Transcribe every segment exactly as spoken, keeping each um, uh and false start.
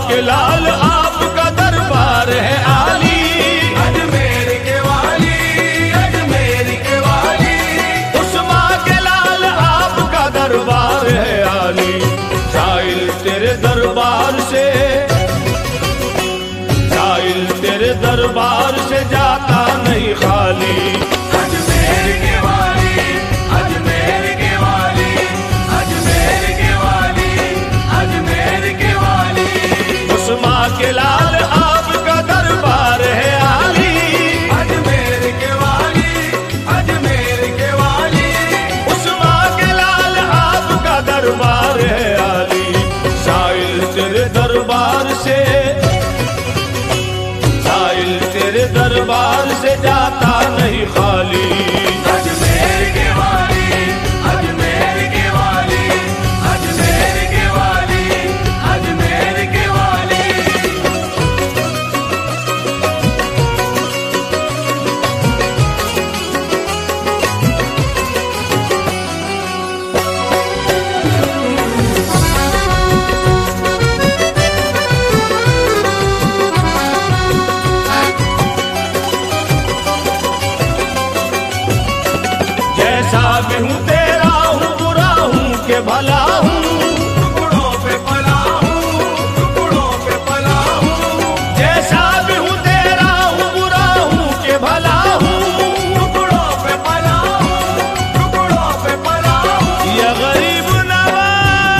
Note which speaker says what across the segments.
Speaker 1: के लाल आपका दरबार है आली,
Speaker 2: अजमेर के वाली, अजमेर के वाली,
Speaker 1: उस्मा के लाल आपका दरबार है आली। साइल तेरे दरबार से, साइल तेरे दरबार से जाता नहीं खाली।
Speaker 2: अजमेर के वाली, अजमेर के वाली, अजमेर के वाली, अजमेर के वाली,
Speaker 1: उस्मा के लाल आपका दरबार है आली,
Speaker 2: अजमेर के वाली, अजमेर के वाली,
Speaker 1: उस्मा के लाल आपका दरबार है आली। साइल तेरे दरबार से, साइल तेरे दरबार से जाता नहीं खाली।
Speaker 2: अजमेर के वाली, अजमेर के वाली, अजमेर के वाली, अजमेर के वाली।
Speaker 1: जैसा भी हूँ तेरा हूँ, बुरा हूँ के भला हूँ,
Speaker 2: टुकड़ों पे पला हूँ, टुकड़ों पे पला हूँ,
Speaker 1: जैसा भी हूँ तेरा हूँ, बुरा हूँ के भला हूँ।
Speaker 2: टुकड़ों पे पला हूँ, टुकड़ों पे पला हूँ।
Speaker 1: ये गरीब नवाज,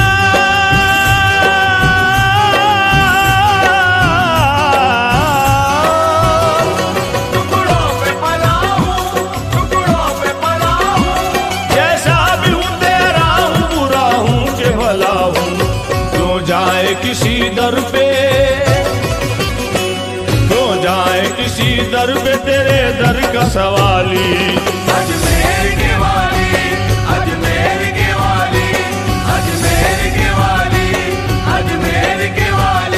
Speaker 2: टुकड़ों पे पला हूँ, टुकड़ों पे पला हूँ।
Speaker 1: जैसा भी हूँ तेरा हूँ, बुरा हूँ के भला हूँ। जो जाए किसी दर पे, जो जाए किसी दर पे तेरे दर का सवाली।
Speaker 2: अजमेर के वाली, अजमेर के वाली, अजमेर के वाली, अजमेर के वाली।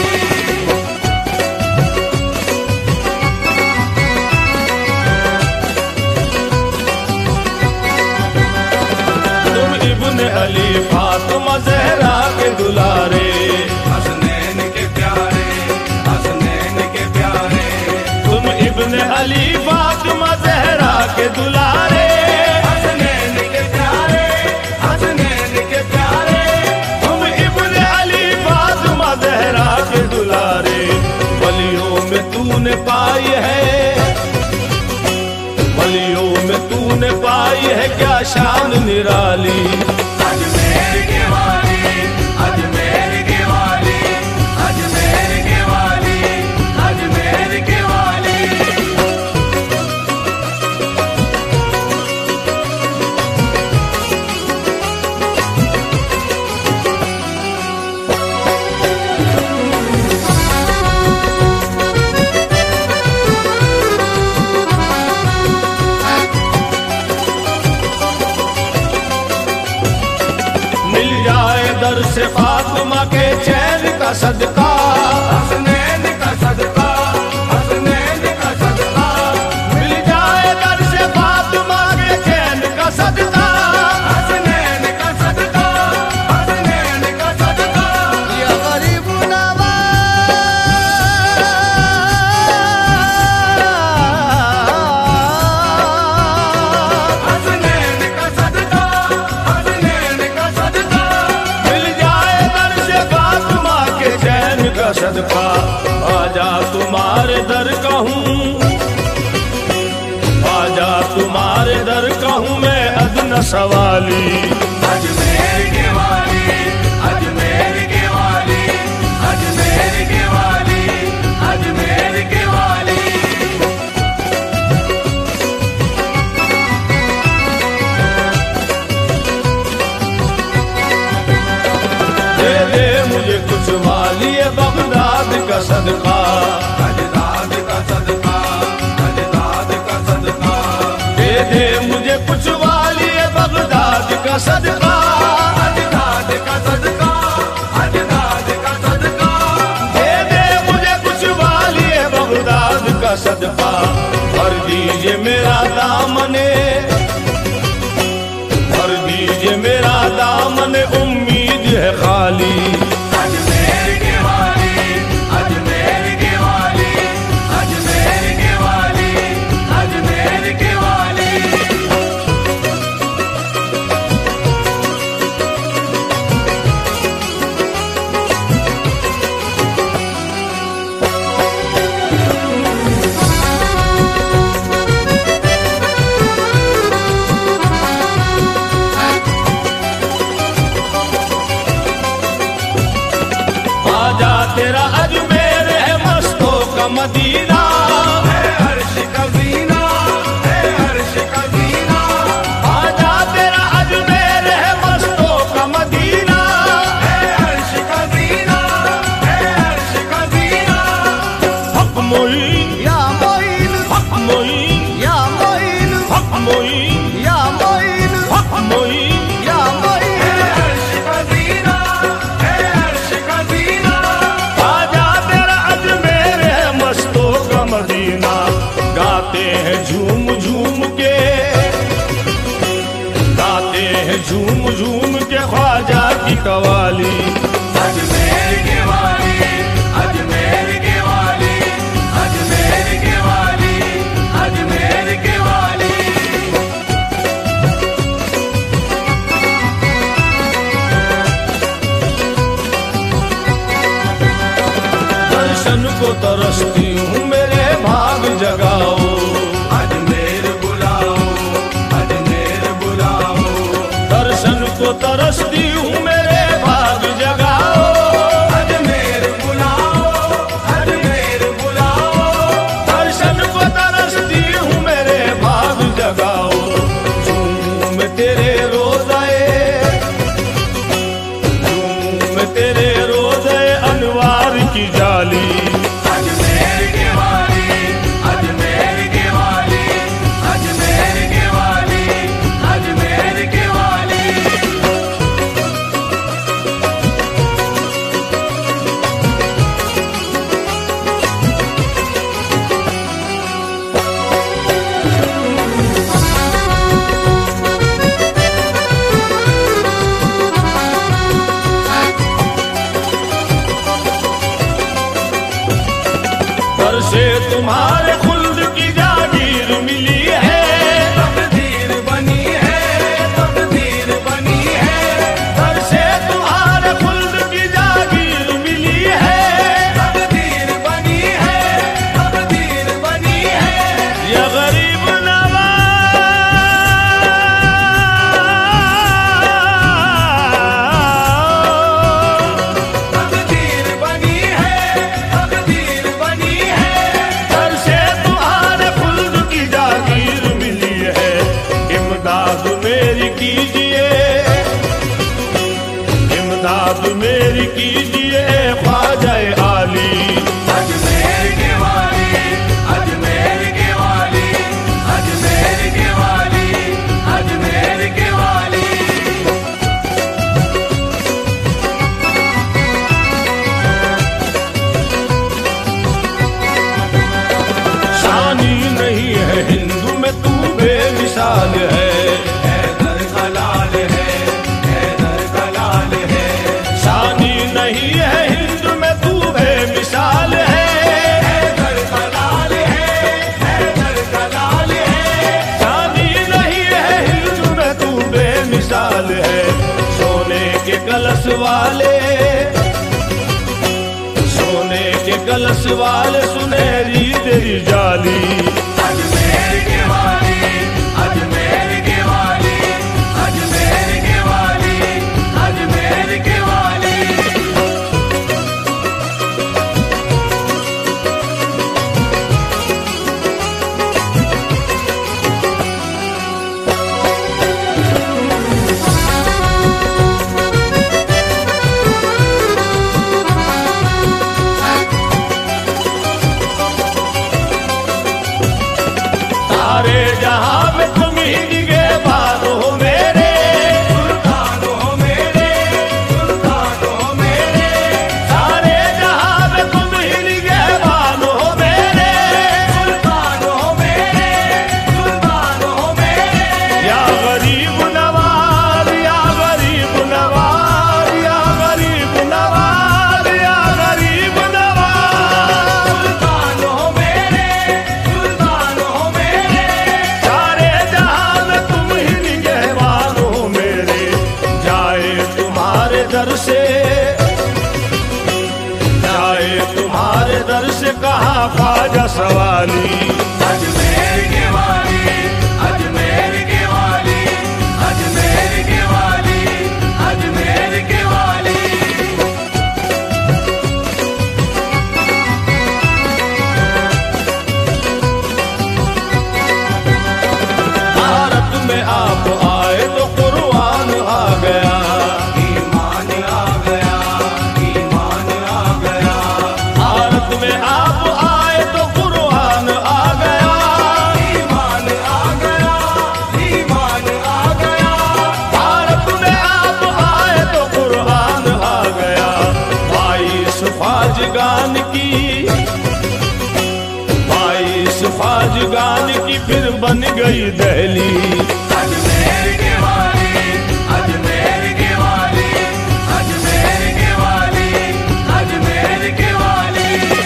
Speaker 1: तुम इब्न अली फातिमा ज़हरा के दुलारे,
Speaker 2: हसनैन के प्यारे, हसनैन के प्यारे,
Speaker 1: तुम इब्न अली फातिमा ज़हरा के दुलारे,
Speaker 2: हसनैन के प्यारे, हसनैन के प्यारे।
Speaker 1: तुम इब्न अली फातिमा ज़हरा के दुलारे। वलियों में तूने पाई है, वलियों में तूने पाई है क्या शान निराली।
Speaker 2: अजमेर के वाली, अजमेर के वाली, अजमेर के वाली, अजमेर के वाली।
Speaker 1: मिल जाए दर से फातिमा के चैन का सदका,
Speaker 2: हसनैन का सदका, हसनैन का सदका,
Speaker 1: मिल जाए दर से फातिमा के चैन का सदका।
Speaker 2: हसनैन का सदका, हसनैन का सदका।
Speaker 1: या गरीब नवाज,
Speaker 2: हसनैन का सदका, हसनैन का सदका।
Speaker 1: मिल जाए दर से फातिमा के चैन का सदका। आजा तुम्हारे दर का हूँ, आजा तुम्हारे दर का हूँ मैं अदना सवाली।
Speaker 2: अजमेर के वाली, अजमेर के वाली, अजमेर के वाली, अजमेर के वाली।
Speaker 1: दे दे मुझे कुछ वाली बगदाद का सदका,
Speaker 2: अजदाद का सदका, अजदाद का सदका,
Speaker 1: दे दे मुझे कुछ वाली बगदाद का सदका।
Speaker 2: अजदाद का सदका, अजदाद का सदका।
Speaker 1: दे दे मुझे कुछ वाली बगदाद का सदका। भर दीजिए मेरा दामने, भर दीजिए मेरा दामन, उम्मीद है खाली।
Speaker 2: अजमेर के वाली,
Speaker 1: मोइन
Speaker 3: या मोइन
Speaker 1: मोइन
Speaker 3: या मोइन।
Speaker 2: है अर्श का जीना, है अर्श का जीना।
Speaker 1: आजा तेरा अजमेर है मस्तों का मदीना। गाते हैं झूम झूम के, गाते हैं झूम झूम के ख्वाजा की कवाली।
Speaker 2: अजमेर के वाली, अजमेर के वाली, अजमेर के वाली, अजमेर के वाली।
Speaker 1: दर्शन को तरसती हूँ मेरे भाग जगाओ।
Speaker 2: अजमेर बुलाओ, अजमेर बुलाओ।
Speaker 1: दर्शन को तरसती हूँ मेरे भाग जगाओ।
Speaker 2: अजमेर बुलाओ, अजमेर बुलाओ।
Speaker 1: दर्शन को तरसती हूँ मेरे भाग जगाओ। झूम तेरे रोज़े, झूम तेरे रोज़े अनवार की जाली।
Speaker 2: अजमेर के वाली, अजमेर के वाली, अजमेर के वाली, अजमेर के वाली।
Speaker 1: घर से तुम्हारे खुल्द की जागीर मिली है।
Speaker 2: तकदीर बनी है, तकदीर बनी है।
Speaker 1: घर से तुम्हारे खुल्द की जागीर मिली है।
Speaker 2: तकदीर बनी है, तकदीर बनी है।
Speaker 1: या गरीब नवाज,
Speaker 2: तकदीर बनी है, तकदीर बनी है।
Speaker 1: घर से तुम्हारे खुल्द की जागीर मिली है। इमदाद मेरी कीजिए, इमदाद मेरी कीजिए ख्वाजा आली।
Speaker 2: अजमेर के वाली, अजमेर के वाली, अजमेर के वाली, अजमेर के वाली।
Speaker 1: शानी नहीं है हिंदू में तू बेमिसाल है।
Speaker 2: हैदर का लाल है, हैदर का लाल है।
Speaker 1: शानी नहीं है हिंदू में तू बेमिसाल है।
Speaker 2: हैदर का लाल है, हैदर का लाल है।
Speaker 1: शानी नहीं है हिंदू में तू बेमिसाल है। सोने के कलश वाले, सोने के कलश वाले सुनहरी तेरी जाली।
Speaker 2: अजमेर के वाली, अजमेर के वाली, अजमेर के वाली, अजमेर के वाली।
Speaker 1: सारे जहां में तुम ही निगहबान हो मेरे।
Speaker 2: सुल्तान हो मेरे, सुल्तान हो मेरे।
Speaker 1: सारे जहां में तुम ही निगहबान हो मेरे।
Speaker 2: सुल्तान हो मेरे, सुल्तान हो मेरे।
Speaker 1: या गरीब नवाज, या गरीब नवाज, या गरीब नवाज, या गरीब नवाज।
Speaker 2: सुल्तान हो मेरे, सुल्तान हो मेरे।
Speaker 1: सारे जहां में तुम ही निगहबान हो मेरे। जाए तुम्हारे दर से, जाए तुम्हारे दर से कहा ख्वाजा सवाली।
Speaker 2: अजमेर के वाली, अजमेर के वाली, अजमेर के वाली, अजमेर के वाली।
Speaker 1: भारत में आप आए तो कुर्बान आ गया।
Speaker 2: ईमान आ गया, ईमान आ गया।
Speaker 1: भारत में आप आए तो कुर्बान आ गई दहली।
Speaker 2: अजमेर के वाली, अजमेर के वाली, अजमेर के वाली, अजमेर के वाली।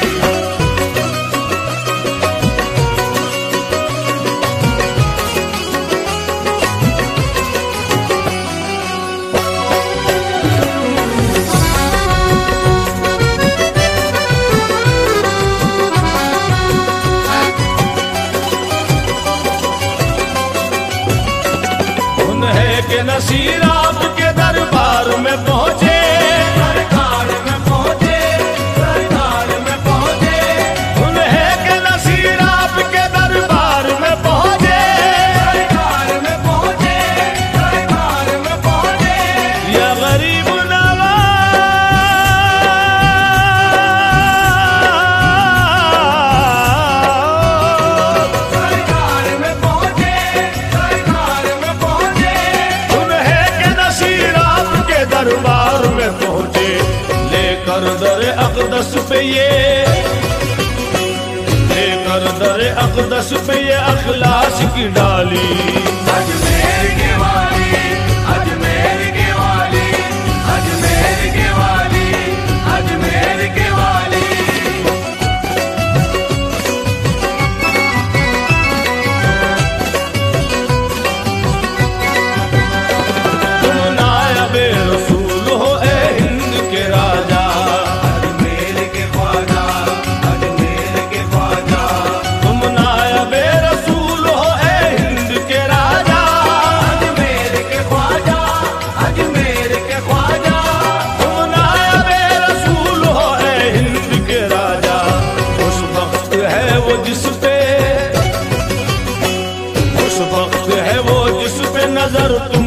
Speaker 1: के नसीर आपके दरबार में पहुंचे,
Speaker 2: सरकार में पहुंचे, सरकार में पहुंचे।
Speaker 1: उन्हें के नसीर आपके दरबार में पहुंचे,
Speaker 2: सरकार में पहुंचे, सरकार में पहुंचे।
Speaker 1: या गरीब नवाज,
Speaker 2: सरकार में पहुंचे, सरकार में पहुंचे।
Speaker 1: दरबार में पहुंचे, लेकर दर अक़दस पे ये, लेकर दर अक़दस पे ये अखलास की डाली।
Speaker 2: अजमेर के वाली, अजमेर के वाली, अजमेर के वाली, अजमेर के वाली।
Speaker 1: तुम नायबे रसूल हो ए हिंद के राजा,
Speaker 2: अजमेर के ख्वाजा, अजमेर के ख्वाजा।
Speaker 1: तुम नायबे रसूल हो ए हिंद के राजा,
Speaker 2: अजमेर के ख्वाजा, अजमेर के ख्वाजा।
Speaker 1: तुम नायबे रसूल हो ए हिंद के राजा। उस वक्त है वो जिस पे, उस वक्त है वो जिस पे नजर